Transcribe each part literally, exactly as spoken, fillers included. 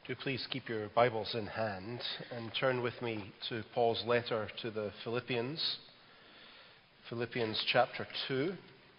Do please keep your Bibles in hand and turn with me to Paul's letter to the Philippians. Philippians chapter two,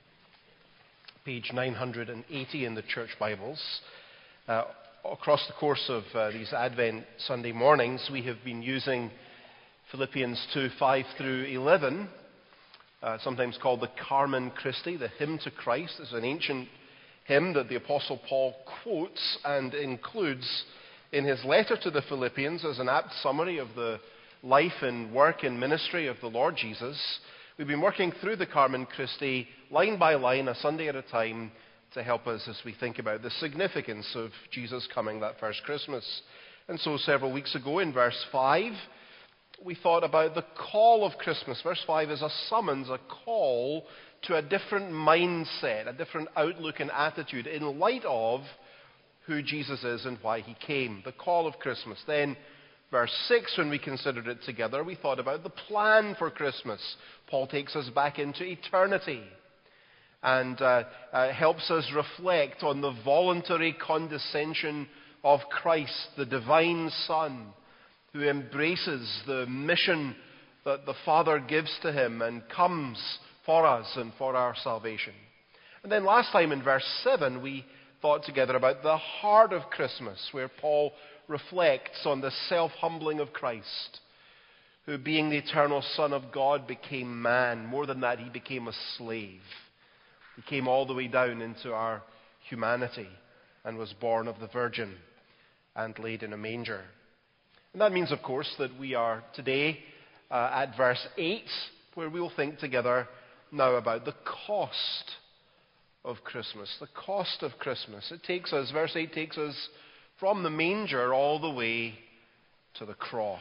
page nine hundred eighty in the church Bibles. Uh, across the course of uh, these Advent Sunday mornings, we have been using Philippians two, five through eleven, uh, sometimes called the Carmen Christi, the hymn to Christ. It's an ancient hymn that the Apostle Paul quotes and includes in his letter to the Philippians as an apt summary of the life and work and ministry of the Lord Jesus. We've been working through the Carmen Christi line by line, a Sunday at a time, to help us as we think about the significance of Jesus coming that first Christmas. And so several weeks ago in verse five, we thought about the call of Christmas. Verse five is a summons, a call to a different mindset, a different outlook and attitude in light of who Jesus is and why he came. The call of Christmas. Then, verse six, when we considered it together, we thought about the plan for Christmas. Paul takes us back into eternity and uh, uh, helps us reflect on the voluntary condescension of Christ, the divine Son, who embraces the mission that the Father gives to him and comes for us and for our salvation. And then last time in verse seven, we thought together about the heart of Christmas, where Paul reflects on the self-humbling of Christ, who, being the eternal Son of God, became man. More than that, he became a slave. He came all the way down into our humanity and was born of the Virgin and laid in a manger. And that means, of course, that we are today uh, at verse eight, where we'll think together now about the cost of Christmas. The cost of Christmas. It takes us, verse eight takes us from the manger all the way to the cross.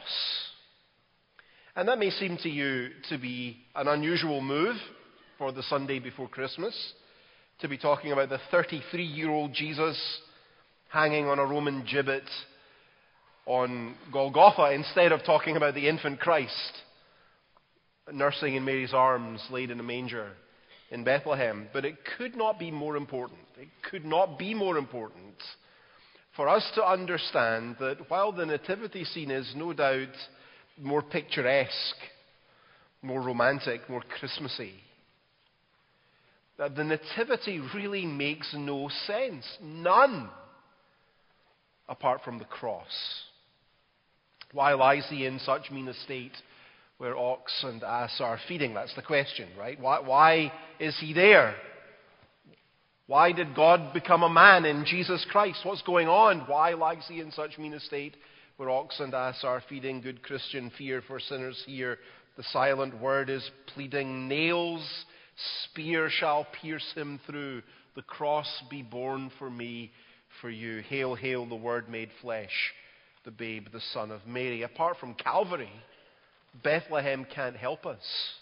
And that may seem to you to be an unusual move for the Sunday before Christmas, to be talking about the thirty-three-year-old Jesus hanging on a Roman gibbet on Golgotha instead of talking about the infant Christ nursing in Mary's arms, laid in a manger in Bethlehem. But it could not be more important. It could not be more important for us to understand that while the nativity scene is no doubt more picturesque, more romantic, more Christmassy, that the nativity really makes no sense. None. Apart from the cross. Why lies he in such mean estate, where ox and ass are feeding? That's the question, right? Why, why is he there? Why did God become a man in Jesus Christ? What's going on? Why lies he in such mean estate, where ox and ass are feeding? Good Christian, fear for sinners here. The silent word is pleading. Nails, spear shall pierce him through. The cross be borne for me, for you. Hail, hail, the Word made flesh, the babe, the Son of Mary. Apart from Calvary, Bethlehem can't help us.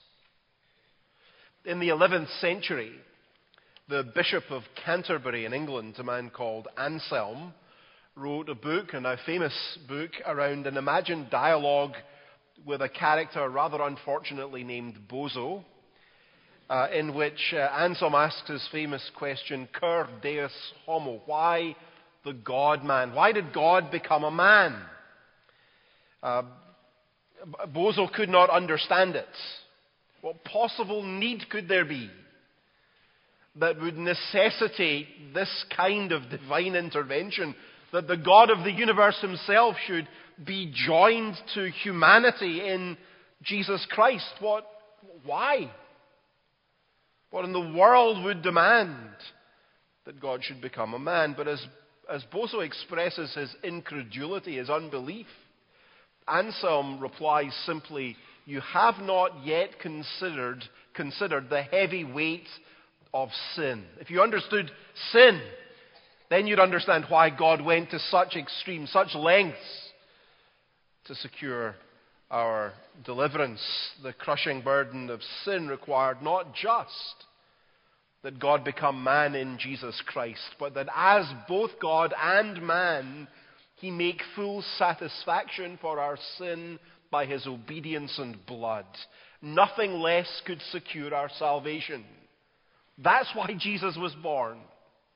In the eleventh century, the Bishop of Canterbury in England, a man called Anselm, wrote a book, a now famous book, around an imagined dialogue with a character rather unfortunately named Bozo, uh, in which uh, Anselm asks his famous question, Cur Deus Homo? Why the God-man? Why did God become a man? Uh, Bozo could not understand it. What possible need could there be that would necessitate this kind of divine intervention, that the God of the universe himself should be joined to humanity in Jesus Christ? What? Why? What in the world would demand that God should become a man? But as, as Bozo expresses his incredulity, his unbelief, Anselm replies simply, you have not yet considered, considered the heavy weight of sin. If you understood sin, then you'd understand why God went to such extremes, such lengths to secure our deliverance. The crushing burden of sin required not just that God become man in Jesus Christ, but that as both God and man, he make full satisfaction for our sin by his obedience and blood. Nothing less could secure our salvation. That's why Jesus was born.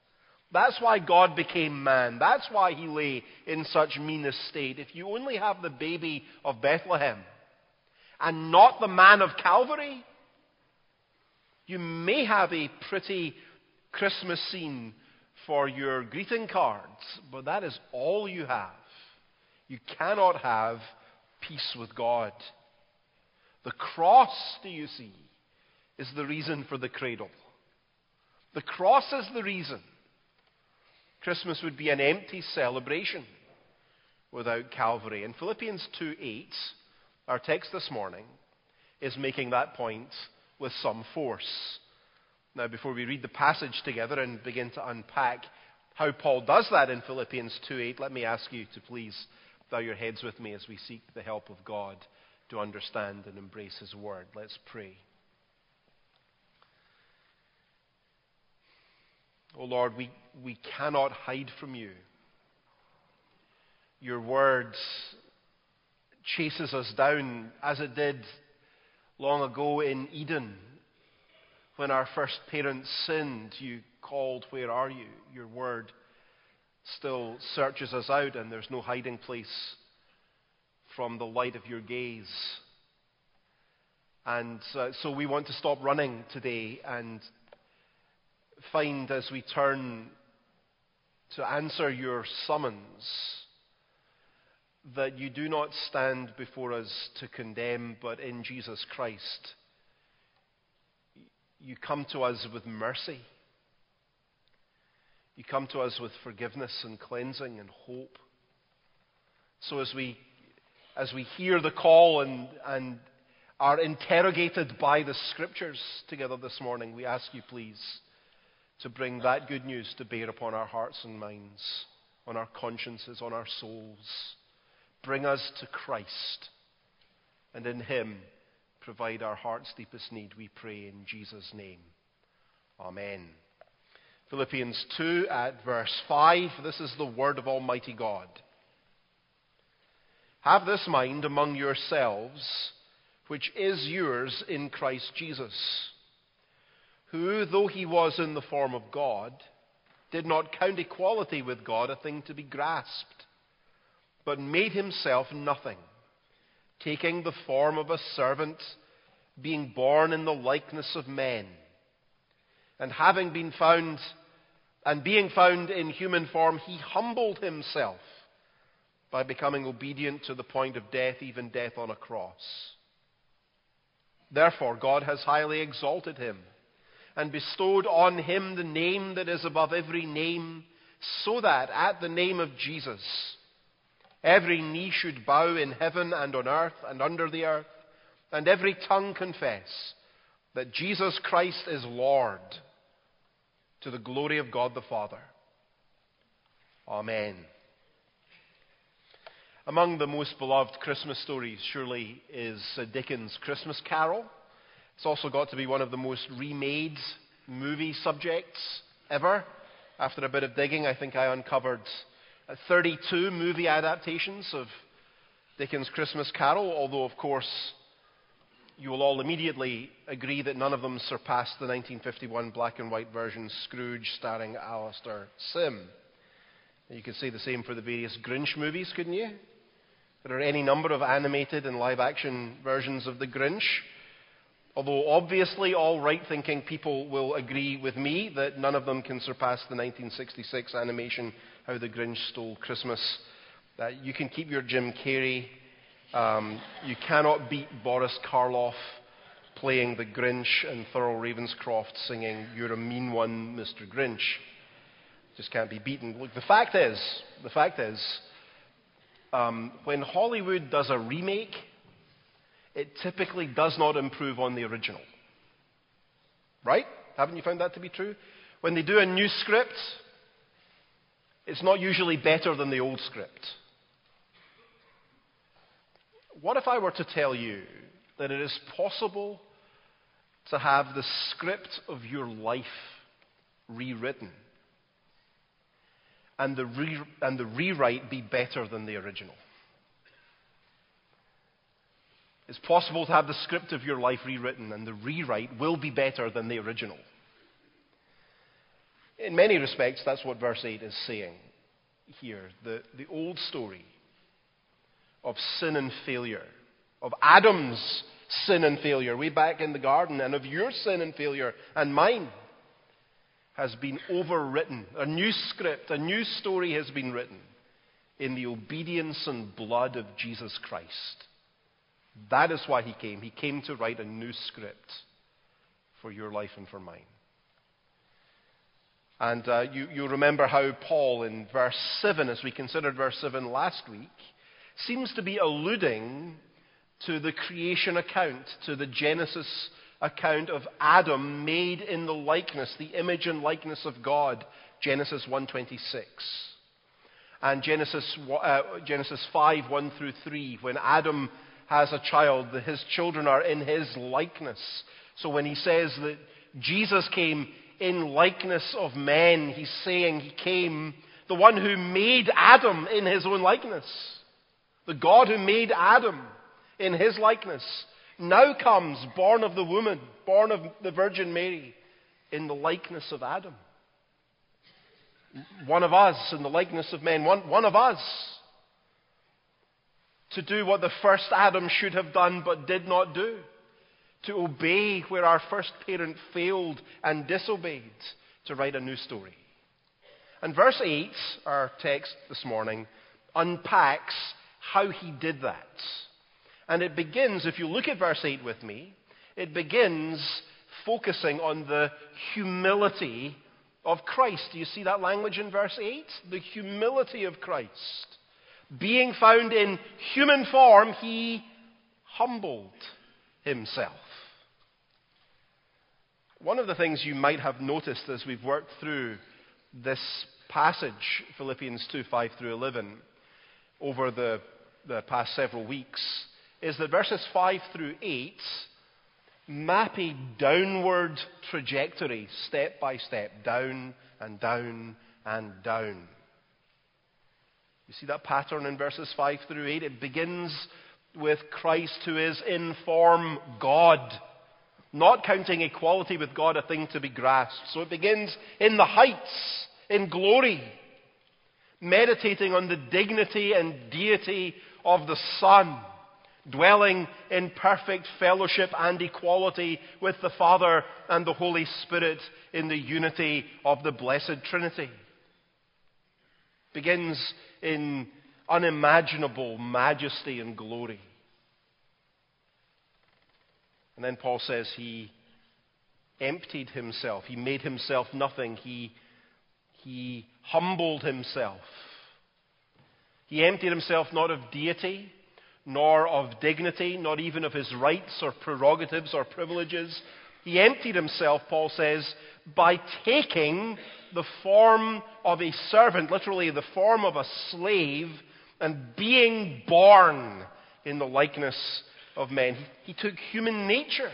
That's why God became man. That's why he lay in such mean estate. If you only have the baby of Bethlehem and not the man of Calvary, you may have a pretty Christmas scene for your greeting cards, but that is all you have. You cannot have peace with God. The cross, do you see, is the reason for the cradle. The cross is the reason. Christmas would be an empty celebration without Calvary. And Philippians two eight, our text this morning, is making that point with some force. Now, before we read the passage together and begin to unpack how Paul does that in Philippians two eight, let me ask you to please bow your heads with me as we seek the help of God to understand and embrace his word. Let's pray. Oh Lord, we, we cannot hide from you. Your word chases us down as it did long ago in Eden. When our first parents sinned, you called, "Where are you?" Your word still searches us out, and there's no hiding place from the light of your gaze. And uh, so we want to stop running today and find, as we turn to answer your summons, that you do not stand before us to condemn, but in Jesus Christ, you come to us with mercy. You come to us with forgiveness and cleansing and hope. So as we as we hear the call and, and are interrogated by the Scriptures together this morning, we ask you, please, to bring that good news to bear upon our hearts and minds, on our consciences, on our souls. Bring us to Christ, and in him provide our heart's deepest need, we pray in Jesus' name. Amen. Philippians two at verse five, this is the word of Almighty God. Have this mind among yourselves, which is yours in Christ Jesus, who, though he was in the form of God, did not count equality with God a thing to be grasped, but made himself nothing, taking the form of a servant, being born in the likeness of men, and having been found, and being found in human form, he humbled himself by becoming obedient to the point of death, even death on a cross. Therefore, God has highly exalted him and bestowed on him the name that is above every name, so that at the name of Jesus every knee should bow in heaven and on earth and under the earth, and every tongue confess that Jesus Christ is Lord, to the glory of God the Father. Amen. Among the most beloved Christmas stories, surely, is Dickens' Christmas Carol. It's also got to be one of the most remade movie subjects ever. After a bit of digging, I think I uncovered thirty-two movie adaptations of Dickens' Christmas Carol, although, of course, you will all immediately agree that none of them surpassed the nineteen fifty-one black and white version Scrooge starring Alistair Sim. You could say the same for the various Grinch movies, couldn't you? There are any number of animated and live-action versions of the Grinch, although obviously all right-thinking people will agree with me that none of them can surpass the nineteen sixty-six animation How the Grinch Stole Christmas. Uh, you can keep your Jim Carrey. Um, you cannot beat Boris Karloff playing the Grinch and Thurl Ravenscroft singing "You're a Mean One, Mister Grinch." Just can't be beaten. Look, the fact is, the fact is, um, when Hollywood does a remake, it typically does not improve on the original. Right? Haven't you found that to be true? When they do a new script, it's not usually better than the old script. What if I were to tell you that it is possible to have the script of your life rewritten and the, re- and the rewrite be better than the original? It's possible to have the script of your life rewritten and the rewrite will be better than the original. In many respects, that's what verse eight is saying here. The, the old story of sin and failure, of Adam's sin and failure way back in the garden, and of your sin and failure and mine, has been overwritten. A new script, a new story has been written in the obedience and blood of Jesus Christ. That is why he came. He came to write a new script for your life and for mine. And uh, you, you remember how Paul in verse seven, as we considered verse seven last week, seems to be alluding to the creation account, to the Genesis account of Adam made in the likeness, the image and likeness of God, Genesis one twenty-six. And Genesis, uh, Genesis five, one through three, when Adam has a child, his children are in his likeness. So when he says that Jesus came in likeness of men, he's saying he came, the one who made Adam in his own likeness. The God who made Adam in his likeness now comes, born of the woman, born of the Virgin Mary, in the likeness of Adam. One of us, in the likeness of men, one, one of us, to do what the first Adam should have done but did not do. To obey where our first parent failed and disobeyed, to write a new story. And verse eight, our text this morning, unpacks how he did that. And it begins, if you look at verse eight with me, it begins focusing on the humility of Christ. Do you see that language in verse eight? The humility of Christ. Being found in human form, he humbled himself. One of the things you might have noticed as we've worked through this passage, Philippians two, five through eleven, over the, the past several weeks, is that verses five through eight map a downward trajectory, step by step, down and down and down. You see that pattern in verses five through eight? It begins with Christ, who is in form God, not counting equality with God a thing to be grasped. So it begins in the heights, in glory, meditating on the dignity and deity of the Son, dwelling in perfect fellowship and equality with the Father and the Holy Spirit in the unity of the Blessed Trinity. Begins in unimaginable majesty and glory. And then Paul says he emptied himself. He made himself nothing. He, he humbled himself. He emptied himself not of deity, nor of dignity, not even of his rights or prerogatives or privileges. He emptied himself, Paul says, by taking the form of a servant, literally the form of a slave, and being born in the likeness of men. He, he took human nature.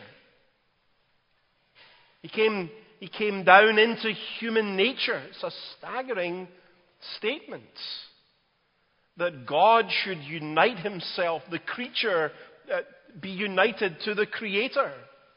He came, he came down into human nature. It's a staggering statement that God should unite himself, the creature, uh, be united to the Creator.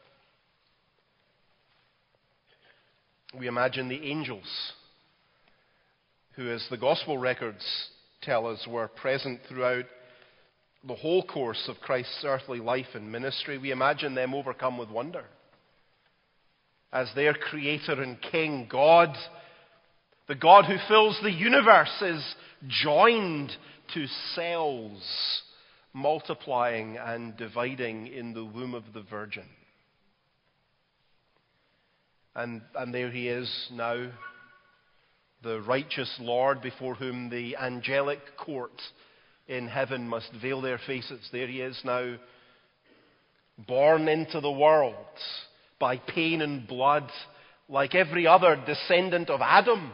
We imagine the angels, who, as the gospel records tell us, were present throughout the whole course of Christ's earthly life and ministry. We imagine them overcome with wonder as their Creator and King, God, the God who fills the universe, is joined to cells, multiplying and dividing in the womb of the Virgin. And, and there he is now, the righteous Lord before whom the angelic court in heaven must veil their faces. There he is now, born into the world by pain and blood, like every other descendant of Adam.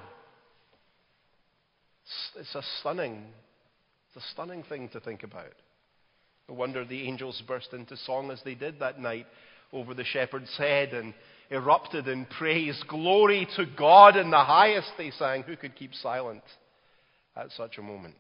It's, it's a stunning, it's a stunning thing to think about. No wonder the angels burst into song as they did that night over the shepherd's head and erupted in praise. Glory to God in the highest, they sang. Who could keep silent at such a moment?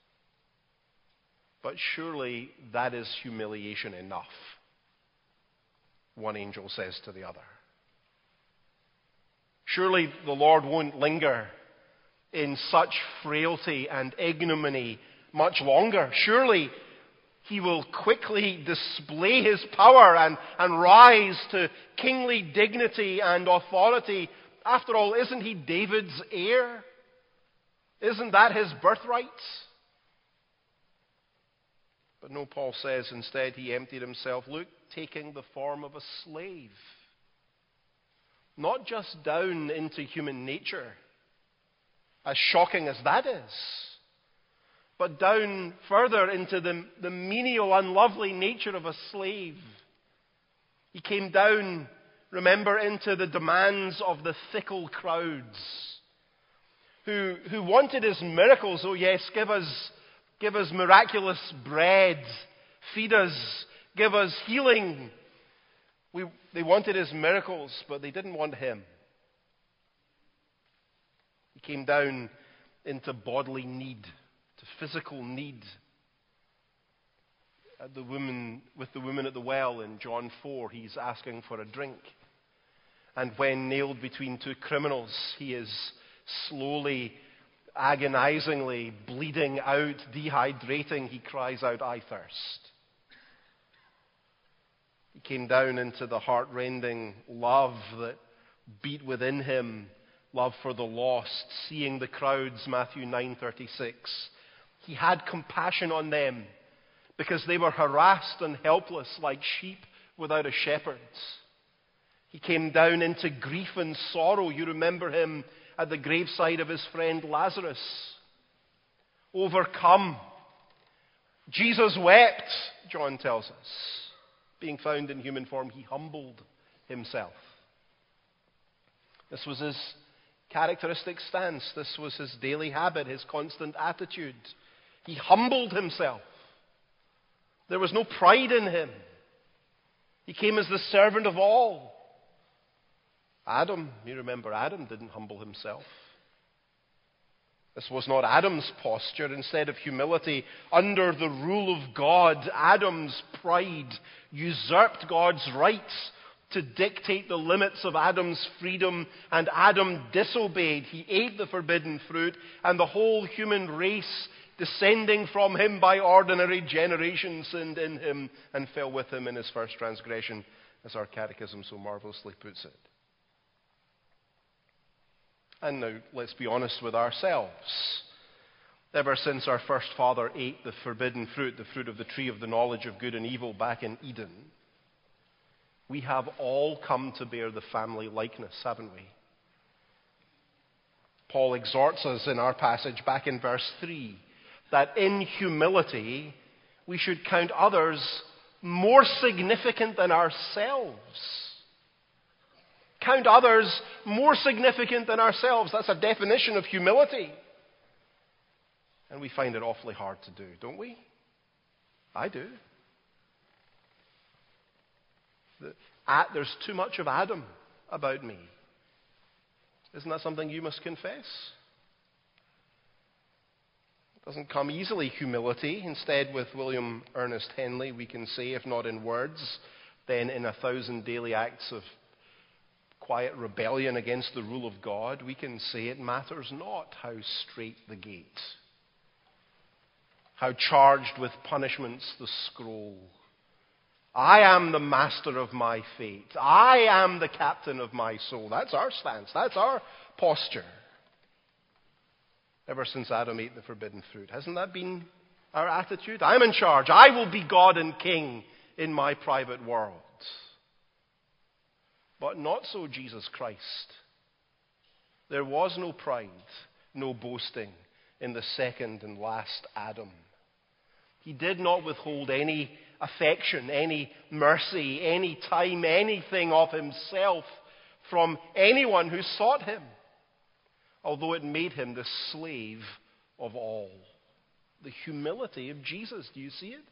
But surely that is humiliation enough, one angel says to the other. Surely the Lord won't linger in such frailty and ignominy much longer. Surely he will quickly display his power and, and rise to kingly dignity and authority. After all, isn't he David's heir? Isn't that his birthright? But no, Paul says instead he emptied himself, look, taking the form of a slave. Not just down into human nature, as shocking as that is, but down further into the, the menial, unlovely nature of a slave. He came down, remember, into the demands of the fickle crowds who, who wanted his miracles. Oh yes, give us, give us miraculous bread, feed us, give us healing. We, they wanted his miracles, but they didn't want him. He came down into bodily need, to physical need. At the woman, with the woman at the well in John four, he's asking for a drink. And when nailed between two criminals, he is slowly, agonizingly bleeding out, dehydrating. He cries out, I thirst. He came down into the heart-rending love that beat within him, love for the lost, seeing the crowds, Matthew nine thirty-six. He had compassion on them because they were harassed and helpless like sheep without a shepherd. He came down into grief and sorrow. You remember him at the graveside of his friend Lazarus. Overcome. Jesus wept, John tells us. Being found in human form, he humbled himself. This was his characteristic stance. This was his daily habit, his constant attitude. He humbled himself. There was no pride in him. He came as the servant of all. Adam, you remember Adam didn't humble himself. This was not Adam's posture. Instead of humility under the rule of God, Adam's pride usurped God's rights to dictate the limits of Adam's freedom, and Adam disobeyed. He ate the forbidden fruit, and the whole human race, descending from him by ordinary generation, sinned in him and fell with him in his first transgression, as our catechism so marvelously puts it. And now, let's be honest with ourselves. Ever since our first father ate the forbidden fruit, the fruit of the tree of the knowledge of good and evil back in Eden, we have all come to bear the family likeness, haven't we? Paul exhorts us in our passage back in verse three that in humility we should count others more significant than ourselves. Count others more significant than ourselves. That's a definition of humility. And we find it awfully hard to do, don't we? I do. The, uh, there's too much of Adam about me. Isn't that something you must confess? It doesn't come easily, humility. Instead, with William Ernest Henley, we can say, if not in words, then in a thousand daily acts of quiet rebellion against the rule of God, we can say it matters not how straight the gate, how charged with punishments the scroll. I am the master of my fate. I am the captain of my soul. That's our stance. That's our posture. Ever since Adam ate the forbidden fruit. Hasn't that been our attitude? I'm in charge. I will be God and King in my private world. But not so Jesus Christ. There was no pride, no boasting in the second and last Adam. He did not withhold any affection, any mercy, any time, anything of himself from anyone who sought him, although it made him the slave of all. The humility of Jesus, do you see it?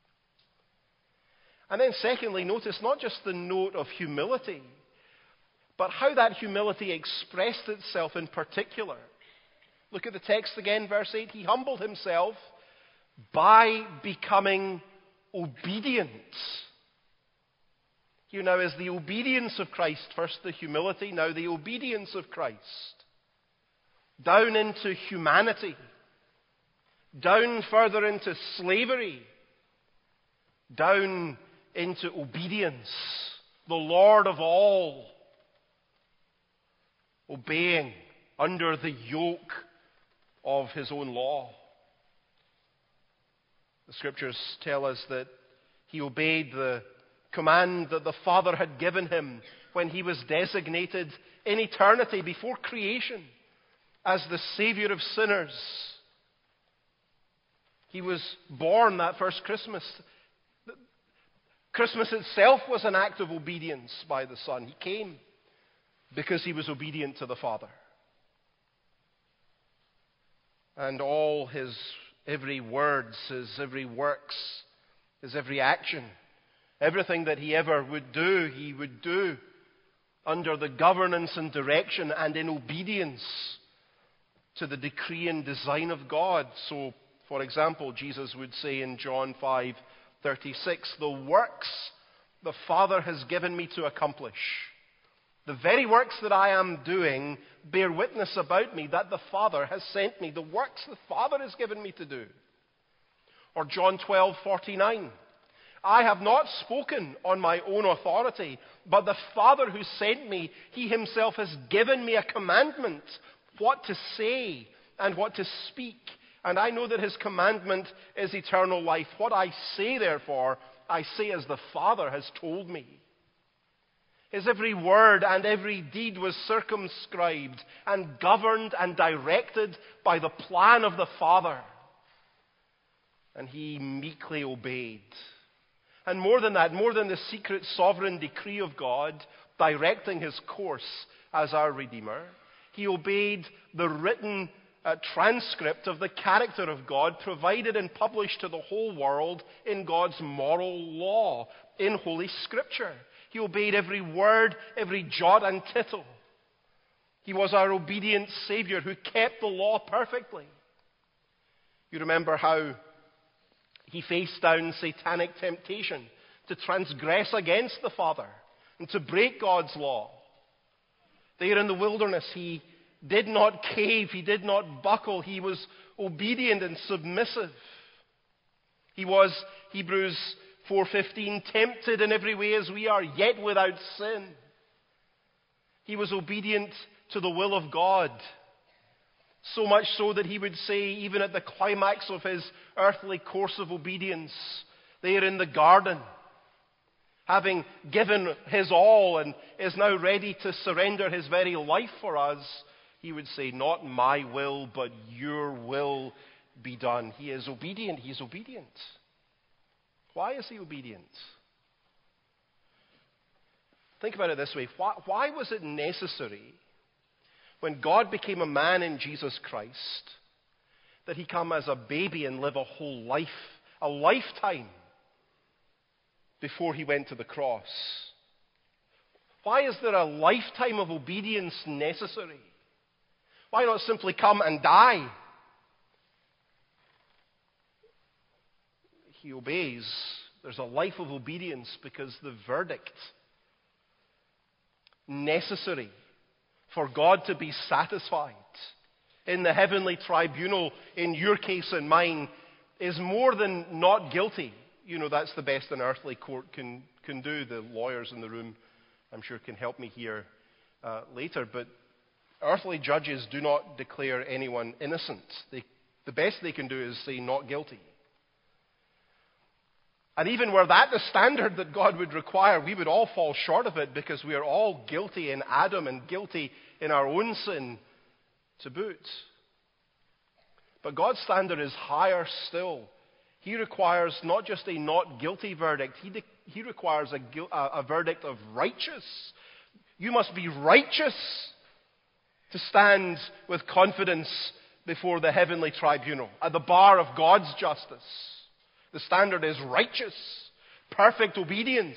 And then secondly, notice not just the note of humility, but how that humility expressed itself in particular. Look at the text again, verse eight. He humbled himself by becoming obedient. Here now is the obedience of Christ. First the humility, now the obedience of Christ. Down into humanity. Down further into slavery. Down into obedience. The Lord of all. Obeying under the yoke of his own law. The scriptures tell us that he obeyed the command that the Father had given him when he was designated in eternity before creation as the Savior of sinners. He was born that first Christmas. Christmas itself was an act of obedience by the Son. He came because he was obedient to the Father. And all his every words, his every works, his every action, everything that he ever would do, he would do under the governance and direction and in obedience to the decree and design of God. So, for example, Jesus would say in John five thirty-six, the works the Father has given me to accomplish, the very works that I am doing, bear witness about me that the Father has sent me. The works the Father has given me to do. Or John twelve forty-nine, I have not spoken on my own authority, but the Father who sent me, he himself has given me a commandment, what to say and what to speak. And I know that his commandment is eternal life. What I say, therefore, I say as the Father has told me. His every word and every deed was circumscribed and governed and directed by the plan of the Father. And he meekly obeyed. And more than that, more than the secret sovereign decree of God directing his course as our Redeemer, he obeyed the written uh, transcript of the character of God provided and published to the whole world in God's moral law, in Holy Scripture. He obeyed every word, every jot and tittle. He was our obedient Savior who kept the law perfectly. You remember how he faced down satanic temptation to transgress against the Father and to break God's law. There in the wilderness, he did not cave, he did not buckle, he was obedient and submissive. He was, Hebrews four fifteen, tempted in every way as we are, yet without sin. He was obedient to the will of God. So much so that he would say, even at the climax of his earthly course of obedience, there in the garden, having given his all and is now ready to surrender his very life for us, he would say, not my will, but your will be done. He is obedient. He is obedient. Why is he obedient? Think about it this way. Why, why was it necessary, when God became a man in Jesus Christ, that he come as a baby and live a whole life, a lifetime, before he went to the cross? Why is there a lifetime of obedience necessary? Why not simply come and die? He obeys. There's a life of obedience because the verdict necessary for God to be satisfied in the heavenly tribunal, in your case and mine, is more than not guilty. You know, that's the best an earthly court can, can do. The lawyers in the room, I'm sure, can help me here uh, later. But earthly judges do not declare anyone innocent. They, the best they can do is say not guilty. And even were that the standard that God would require, we would all fall short of it because we are all guilty in Adam and guilty in our own sin to boot. But God's standard is higher still. He requires not just a not guilty verdict, he, de- he requires a, a, a verdict of righteous. You must be righteous to stand with confidence before the heavenly tribunal, at the bar of God's justice. The standard is righteous, perfect obedience.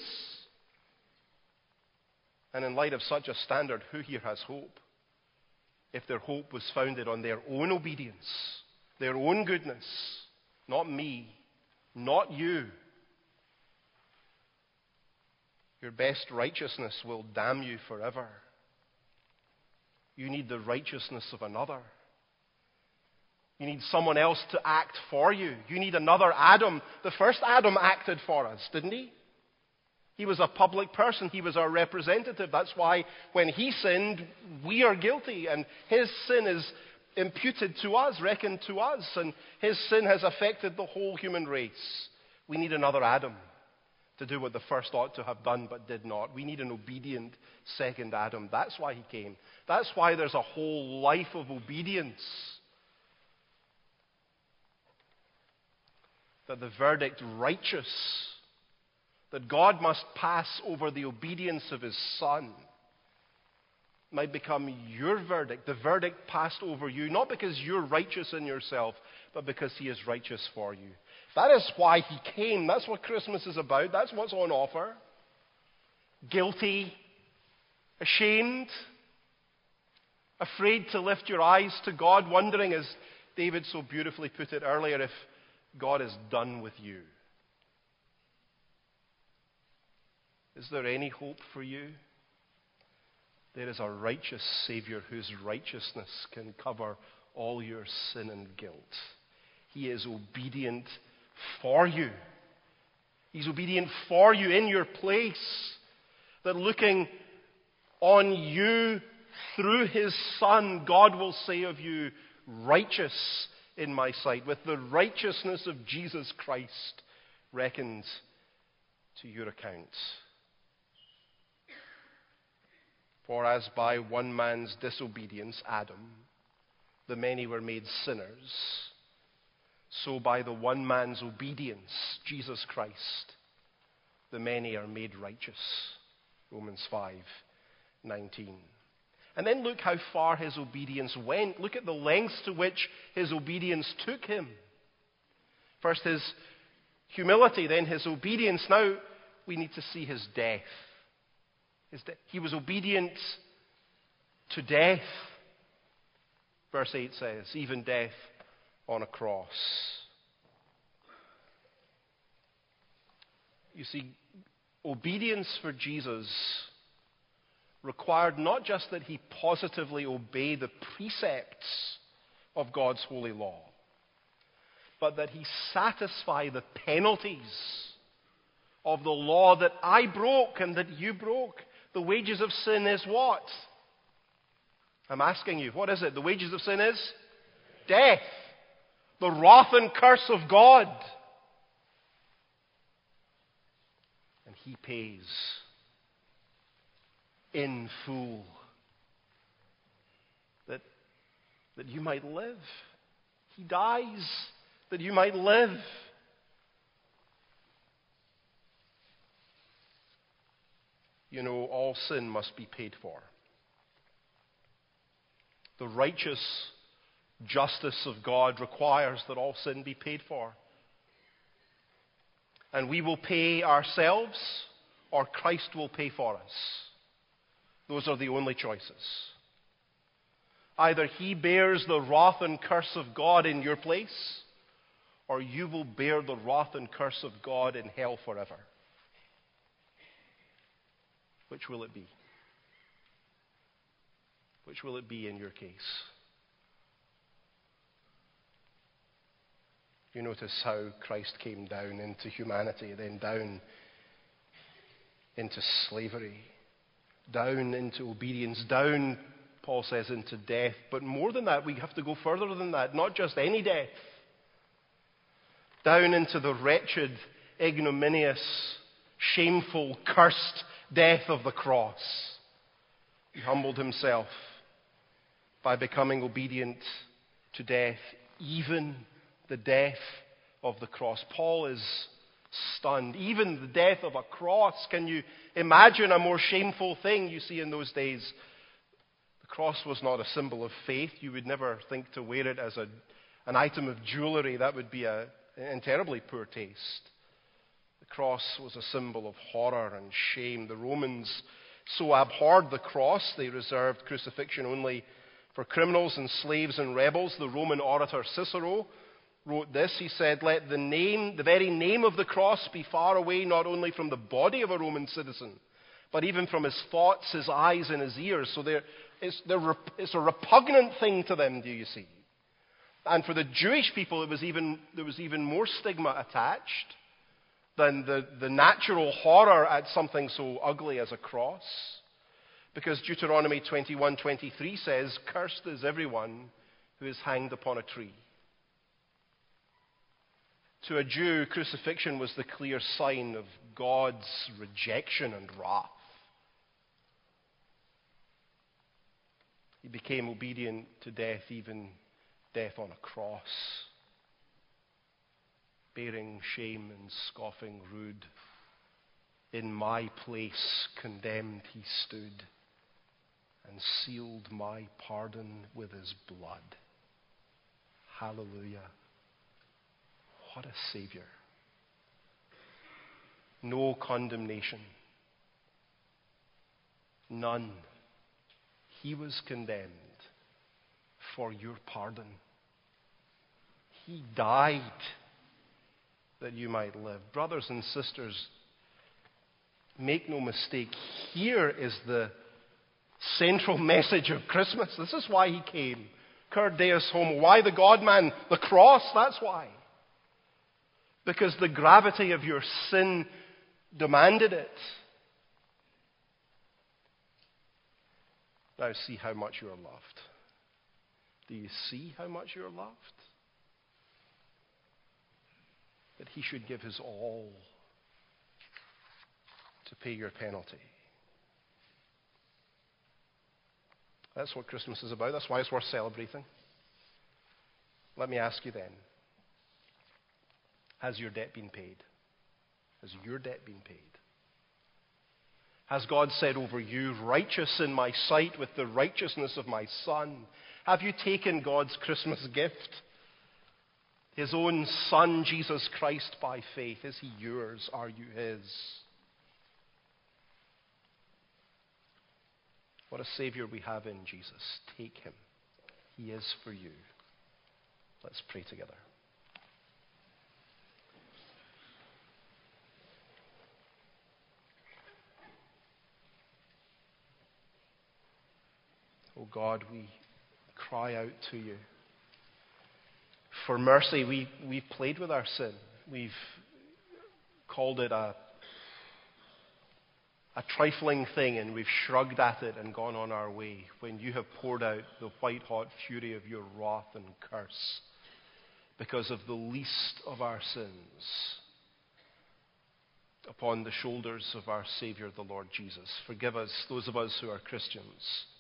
And in light of such a standard, who here has hope? If their hope was founded on their own obedience, their own goodness, not me, not you. Your best righteousness will damn you forever. You need the righteousness of another. You need someone else to act for you. You need another Adam. The first Adam acted for us, didn't he? He was a public person. He was our representative. That's why when he sinned, we are guilty. And his sin is imputed to us, reckoned to us. And his sin has affected the whole human race. We need another Adam to do what the first ought to have done but did not. We need an obedient second Adam. That's why he came. That's why there's a whole life of obedience. That the verdict righteous that God must pass over the obedience of his Son might become your verdict, the verdict passed over you, not because you're righteous in yourself, but because he is righteous for you. That is why he came. That's what Christmas is about. That's what's on offer. Guilty, ashamed, afraid to lift your eyes to God, wondering, as David so beautifully put it earlier, if God is done with you. Is there any hope for you? There is a righteous Savior whose righteousness can cover all your sin and guilt. He is obedient for you. He's obedient for you in your place. That looking on you through his Son, God will say of you, righteous in my sight, with the righteousness of Jesus Christ reckoned to your account. For as by one man's disobedience, Adam, the many were made sinners, so by the one man's obedience, Jesus Christ, the many are made righteous. Romans five nineteen. And then look how far his obedience went. Look at the lengths to which his obedience took him. First his humility, then his obedience. Now we need to see his death. His de- he was obedient to death. Verse eight says, even death on a cross. You see, obedience for Jesus required not just that he positively obey the precepts of God's holy law, but that he satisfy the penalties of the law that I broke and that you broke. The wages of sin is what? I'm asking you, what is it? The wages of sin is death. The wrath and curse of God. And he pays in full, that, that you might live. He dies that you might live. You know, all sin must be paid for. The righteous justice of God requires that all sin be paid for. And we will pay ourselves, or Christ will pay for us. Those are the only choices. Either he bears the wrath and curse of God in your place, or you will bear the wrath and curse of God in hell forever. Which will it be? Which will it be in your case? You notice how Christ came down into humanity, then down into slavery, down into obedience, down, Paul says, into death. But more than that, we have to go further than that. Not just any death. Down into the wretched, ignominious, shameful, cursed death of the cross. He humbled himself by becoming obedient to death, even the death of the cross. Paul is stunned. Even the death of a cross. Can you imagine a more shameful thing? You see, in those days, the cross was not a symbol of faith. You would never think to wear it as a, an item of jewelry. That would be a, in terribly poor taste. The cross was a symbol of horror and shame. The Romans so abhorred the cross, they reserved crucifixion only for criminals and slaves and rebels. The Roman orator Cicero wrote this. He said, "Let the name, the very name of the cross be far away, not only from the body of a Roman citizen, but even from his thoughts, his eyes, and his ears. So they're, it's, they're, it's a repugnant thing to them, do you see? And for the Jewish people, it was even, there was even more stigma attached than the, the natural horror at something so ugly as a cross. Because Deuteronomy twenty-one twenty-three says, "Cursed is everyone who is hanged upon a tree." To a Jew, crucifixion was the clear sign of God's rejection and wrath. He became obedient to death, even death on a cross. Bearing shame and scoffing rude, in my place condemned he stood, and sealed my pardon with his blood. Hallelujah. What a Savior. No condemnation. None. He was condemned for your pardon. He died that you might live. Brothers and sisters, make no mistake, here is the central message of Christmas. This is why he came. Cur Deus homo. Why the God-man? The cross, that's why. Because the gravity of your sin demanded it. Now see how much you are loved. Do you see how much you are loved? That he should give his all to pay your penalty. That's what Christmas is about. That's why it's worth celebrating. Let me ask you then, has your debt been paid? Has your debt been paid? Has God said over you, "Righteous in my sight with the righteousness of my Son"? Have you taken God's Christmas gift? His own Son, Jesus Christ, by faith. Is he yours? Are you his? What a Savior we have in Jesus. Take him. He is for you. Let's pray together. Oh God, we cry out to you. For mercy, we, we've played with our sin. We've called it a, a trifling thing, and we've shrugged at it and gone on our way, when you have poured out the white-hot fury of your wrath and curse because of the least of our sins upon the shoulders of our Savior, the Lord Jesus. Forgive us, those of us who are Christians,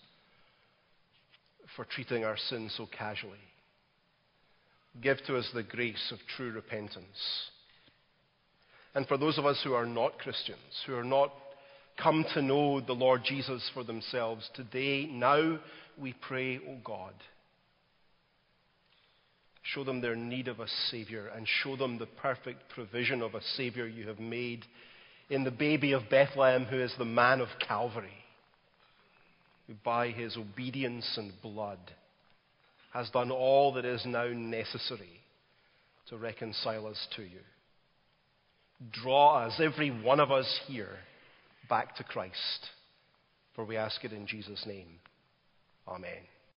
for treating our sin so casually. Give to us the grace of true repentance. And for those of us who are not Christians, who are not come to know the Lord Jesus for themselves, today, now, we pray, O God, show them their need of a Savior, and show them the perfect provision of a Savior you have made in the baby of Bethlehem, who is the man of Calvary, who by his obedience and blood has done all that is now necessary to reconcile us to you. Draw us, every one of us here, back to Christ. For we ask it in Jesus' name. Amen.